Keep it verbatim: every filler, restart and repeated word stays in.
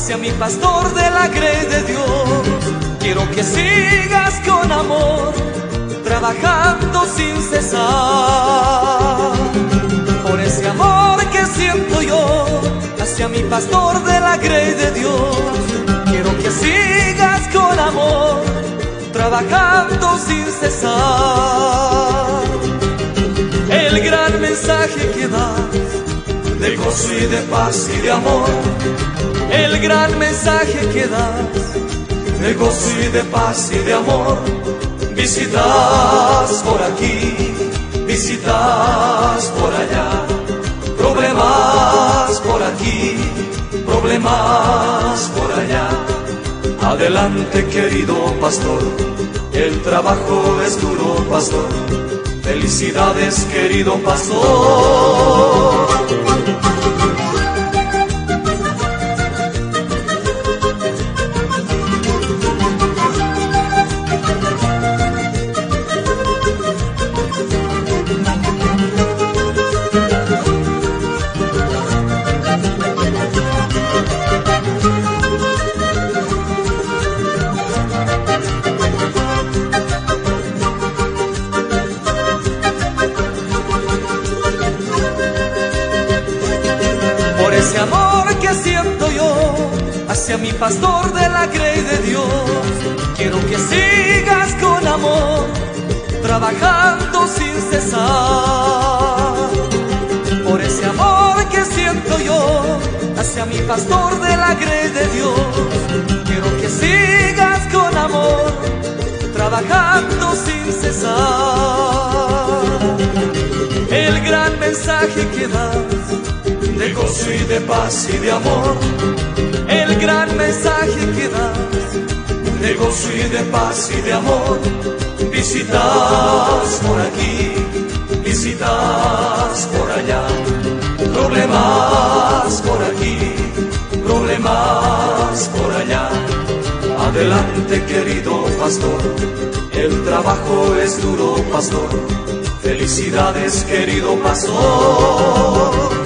hacia mi pastor de la grey de Dios. Quiero que sigas con amor, trabajando sin cesar. Por ese amor que siento yo hacia mi pastor de la grey de Dios. Quiero que sigas con amor, trabajando sin cesar. El gran mensaje que das, de gozo y de paz y de amor. El gran mensaje que das, de gozo y de paz y de amor. Visitas por aquí, visitas por allá. Problemas por aquí, problemas por allá. Adelante, querido pastor, el trabajo es duro, pastor. Felicidades, querido pastor. Ese amor que siento yo hacia mi pastor de la grey de Dios. Quiero que sigas con amor, trabajando sin cesar. Por ese amor que siento yo hacia mi pastor de la grey de Dios. Quiero que sigas con amor, trabajando sin cesar. El gran mensaje que das, de gozo y de paz y de amor. El gran mensaje que das, de gozo y de paz y de amor. Visitas por aquí, visitas por allá. Problemas por aquí, problemas por allá. Adelante, querido pastor, el trabajo es duro, pastor. Felicidades, querido pastor.